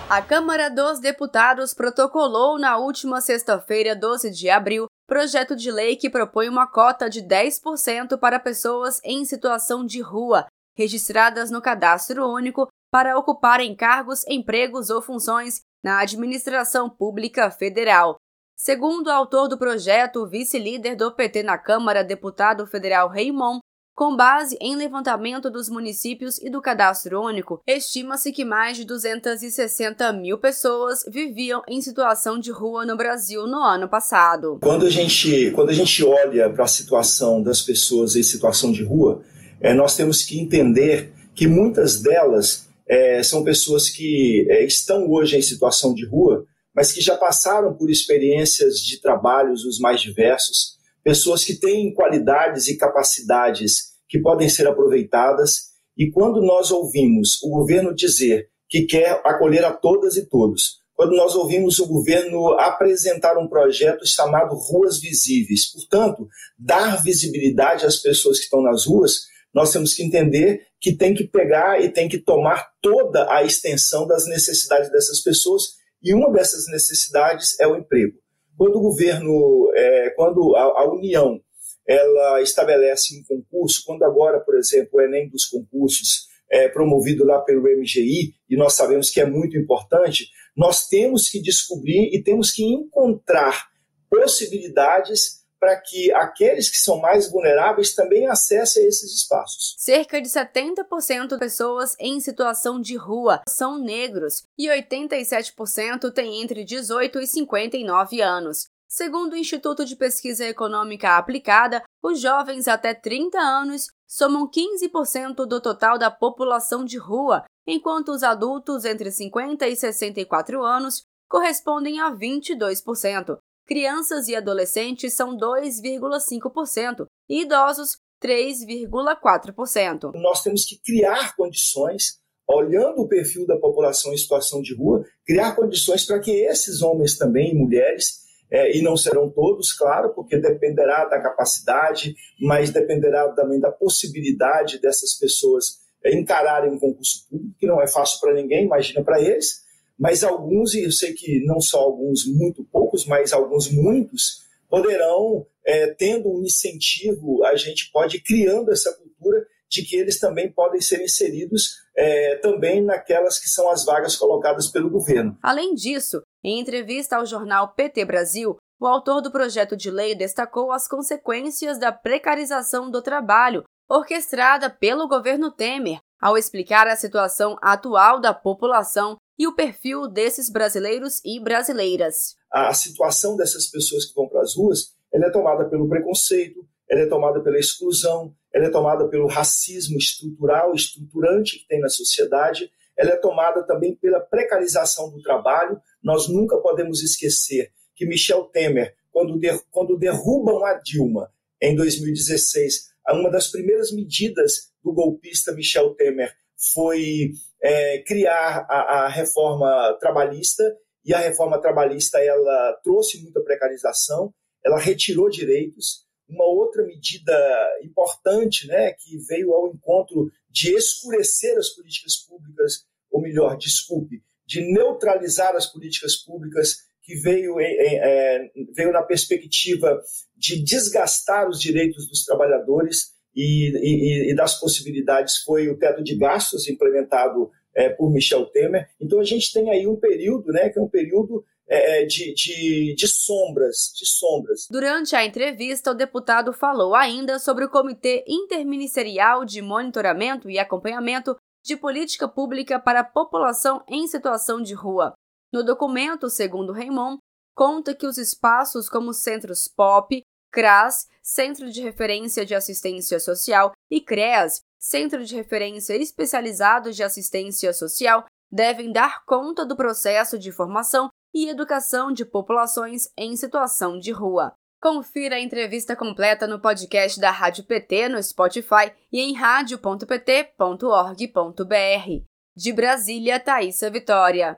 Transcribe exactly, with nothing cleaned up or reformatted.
A Câmara dos Deputados protocolou na última sexta-feira, doze de abril, projeto de lei que propõe uma cota de dez por cento para pessoas em situação de rua, registradas no Cadastro Único, para ocuparem cargos, empregos ou funções na administração pública federal. Segundo o autor do projeto, o vice-líder do P T na Câmara, deputado federal Raymond, com base em levantamento dos municípios e do Cadastro Único, estima-se que mais de duzentas e sessenta mil pessoas viviam em situação de rua no Brasil no ano passado. Quando a gente, quando a gente olha para a situação das pessoas em situação de rua, é, nós temos que entender que muitas delas é, são pessoas que é, estão hoje em situação de rua, mas que já passaram por experiências de trabalhos os mais diversos, pessoas que têm qualidades e capacidades que podem ser aproveitadas, e quando nós ouvimos o governo dizer que quer acolher a todas e todos, quando nós ouvimos o governo apresentar um projeto chamado Ruas Visíveis, portanto, dar visibilidade às pessoas que estão nas ruas, nós temos que entender que tem que pegar e tem que tomar toda a extensão das necessidades dessas pessoas, e uma dessas necessidades é o emprego. Quando o governo, é, quando a, a União, ela estabelece um concurso, quando agora, por exemplo, o Enem dos concursos é promovido lá pelo M G I, e nós sabemos que é muito importante, nós temos que descobrir e temos que encontrar possibilidades para que aqueles que são mais vulneráveis também acessem esses espaços. Cerca de setenta por cento das pessoas em situação de rua são negros e oitenta e sete por cento têm entre dezoito e cinquenta e nove anos. Segundo o Instituto de Pesquisa Econômica Aplicada, os jovens até trinta anos somam quinze por cento do total da população de rua, enquanto os adultos entre cinquenta e sessenta e quatro anos correspondem a vinte e dois por cento. Crianças e adolescentes são dois vírgula cinco por cento e idosos três vírgula quatro por cento. Nós temos que criar condições, olhando o perfil da população em situação de rua, criar condições para que esses homens também e mulheres, é, e não serão todos, claro, porque dependerá da capacidade, mas dependerá também da possibilidade dessas pessoas é, encararem um concurso público, que não é fácil para ninguém, imagina para eles. Mas alguns, e eu sei que não só alguns, muito poucos, mas alguns muitos, poderão, é, tendo um incentivo, a gente pode ir criando essa cultura de que eles também podem ser inseridos é, também naquelas que são as vagas colocadas pelo governo. Além disso, em entrevista ao jornal P T Brasil, o autor do projeto de lei destacou as consequências da precarização do trabalho, orquestrada pelo governo Temer, ao explicar a situação atual da população e o perfil desses brasileiros e brasileiras. A situação dessas pessoas que vão para as ruas, ela é tomada pelo preconceito, ela é tomada pela exclusão, ela é tomada pelo racismo estrutural, estruturante que tem na sociedade, ela é tomada também pela precarização do trabalho. Nós nunca podemos esquecer que Michel Temer, quando, der, quando derrubam a Dilma em dois mil e dezesseis, uma das primeiras medidas do golpista Michel Temer foi é, criar a, a reforma trabalhista, e a reforma trabalhista ela trouxe muita precarização, ela retirou direitos. Uma outra medida importante, né, que veio ao encontro de escurecer as políticas públicas, ou melhor, desculpe, de neutralizar as políticas públicas, que veio, é, veio na perspectiva de desgastar os direitos dos trabalhadores e, e, e das possibilidades, foi o teto de gastos implementado é, por Michel Temer. Então a gente tem aí um período, né, que é um período é, de, de, de sombras, de sombras. Durante a entrevista, o deputado falou ainda sobre o Comitê Interministerial de Monitoramento e Acompanhamento de Política Pública para a População em Situação de Rua. No documento, segundo Raymond, conta que os espaços como centros P O P, C R A S, Centro de Referência de Assistência Social, e C R E A S, Centro de Referência Especializado de Assistência Social, devem dar conta do processo de formação e educação de populações em situação de rua. Confira a entrevista completa no podcast da Rádio P T no Spotify e em radio ponto p t ponto org ponto b r. De Brasília, Thaísa Vitória.